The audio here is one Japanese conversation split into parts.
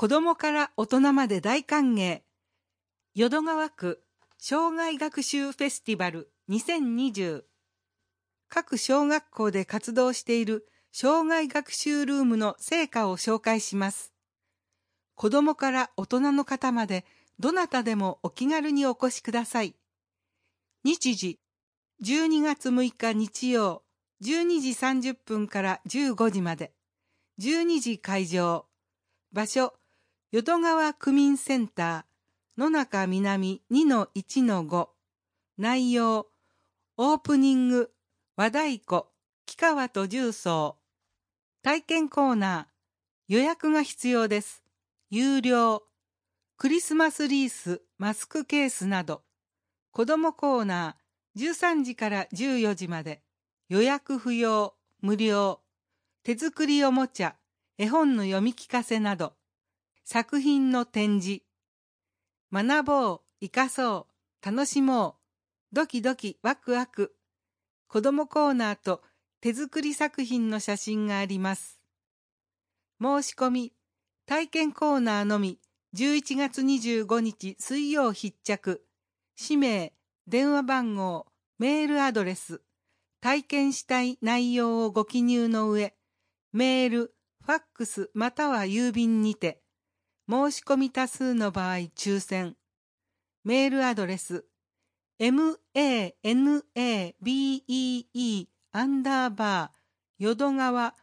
子どもから大人まで大歓迎。淀川区障害学習フェスティバル2020。各小学校で活動している障害学習ルームの成果を紹介します。子どもから大人の方までどなたでもお気軽にお越しください。日時、12月6日日曜、12時30分から15時まで。12時開場。場所、淀川区民センター、野中南 2-1-5。内容、オープニング、和太鼓、木川と重奏。体験コーナー、予約が必要です。有料。クリスマスリース、マスクケースなど。子どもコーナー、13時から14時まで。予約不要、無料。手作りおもちゃ、絵本の読み聞かせなど。作品の展示。学ぼう、生かそう、楽しもう。ドキドキ、ワクワク。子どもコーナーと手作り作品の写真があります。申し込み、体験コーナーのみ、11月25日水曜必着。氏名、電話番号、メールアドレス、体験したい内容をご記入の上、メール、ファックスまたは郵便にて、申し込み多数の場合抽選。メールアドレス、manabee_淀川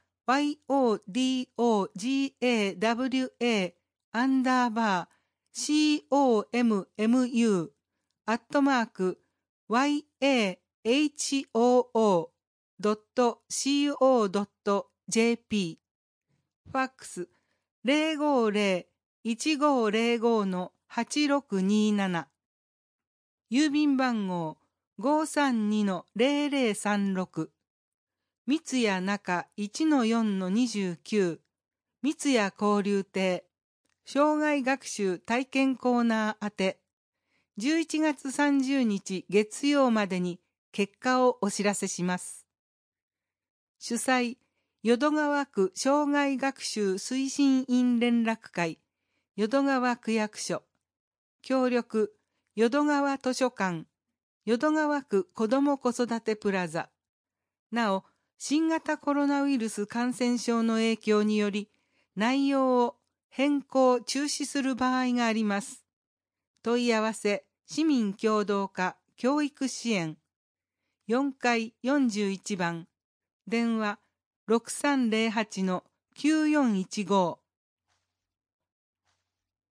yodogawa_commu@wahoo.co.jp ファックス050-1505-8627郵便番号 532-0036 三ツ谷中 1-4-29 三ツ谷交流亭障害学習体験コーナー宛て11月30日月曜までに結果をお知らせします。主催淀川区障害学習推進員連絡会淀川区役所協力淀川図書館淀川区子ども子育てプラザ。なお、新型コロナウイルス感染症の影響により内容を変更中止する場合があります。問い合わせ市民協働課教育支援4階41番電話 6308-9415